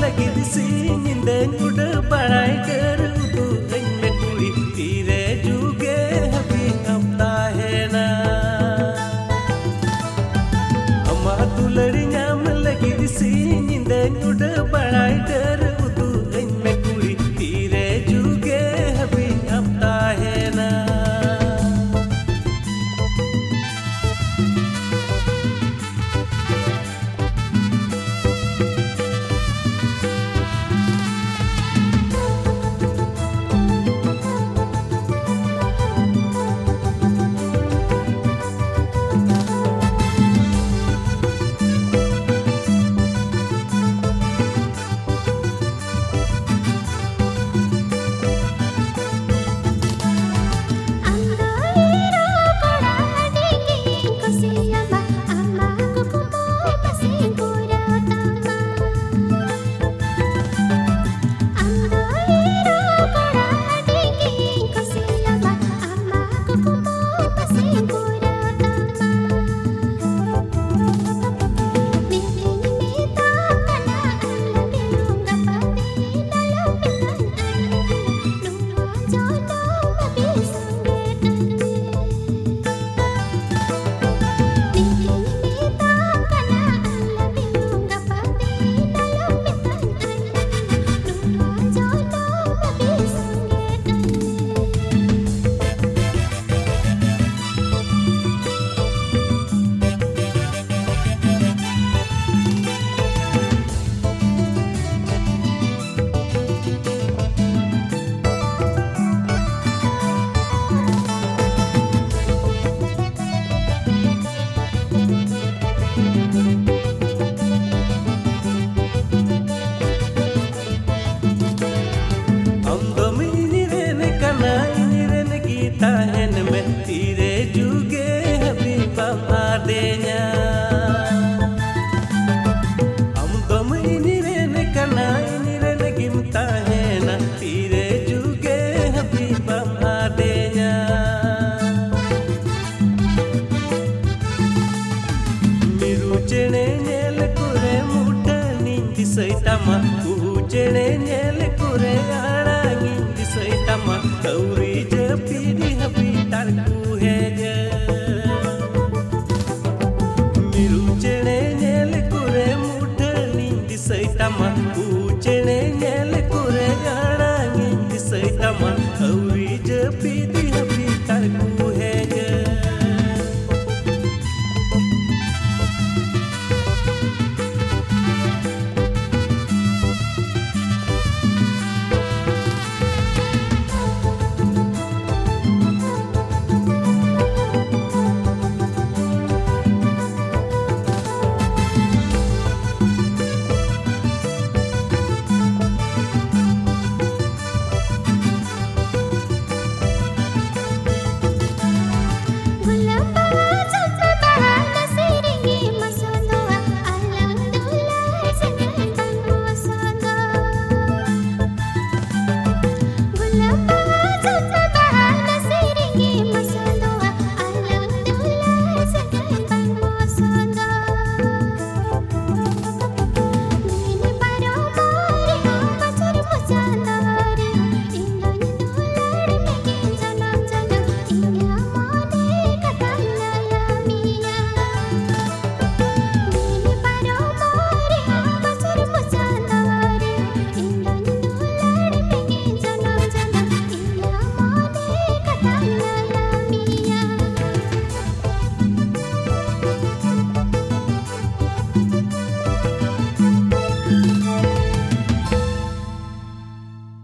lagi di sini dan udah barai kerutu dengan kuli tire juga habis apa hena amma tularinya lagi di sini dan udah barai kerutu dengan kuli tire juga habis apa hena tahan mentire juga habis pamadenya am ini rene kana ini rene kim tahan tire juga habis pamadenya miru chene nyel kure muta nindi saitama ku chene nyel kure